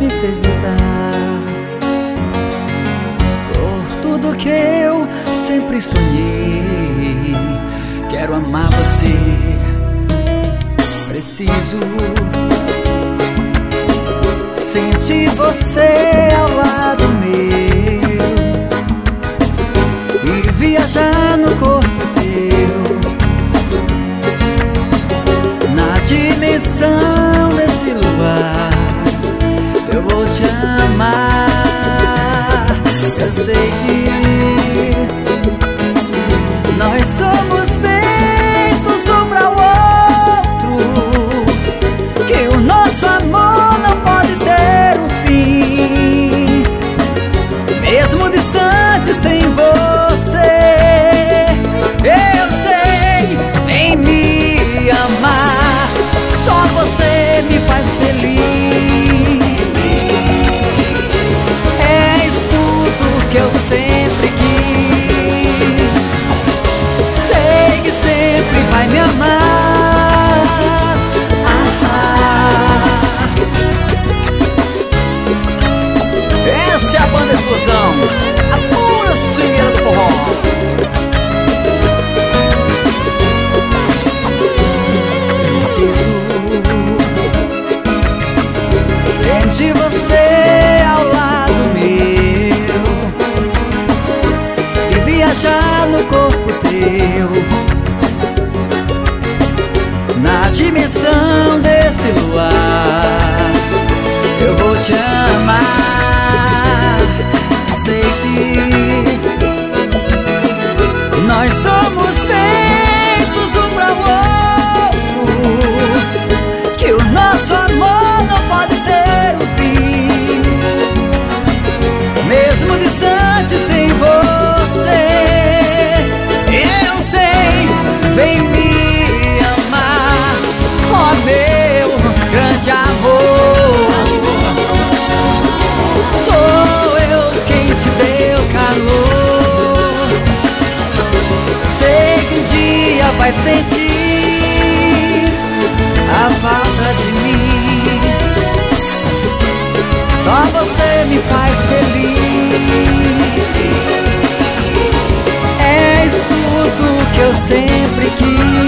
me fez lutar por tudo que eu sempre sonhei. Quero amar você, preciso sentir você ao lado meu e viajar no corpo teu, na dimensão desse lugar. Eu vou te amar. Eu sei que nós somos feitos um para o outro, que o nosso amor não pode ter um fim, mesmo distante sem você. Eu sei, vem me amar, só você me faz feliz. És tudo que eu sempre quis. Sei que sempre vai me amar. Essa é a banda Explosão, a pura swingueira do forró. Preciso sentir você ao lado meu e viajar no corpo teu, na dimensão desse luar. Eu vou te amar. Sei que nós somos feitos um para o outro, que o nosso amor não pode ter um fim, mesmo distante sem você. Eu sei, vem me amar, ó meu grande amor. Sou eu quem te deu calor. Sei que um dia vai sentir a falta de mim. Só você me faz feliz. És tudo que eu sempre quis.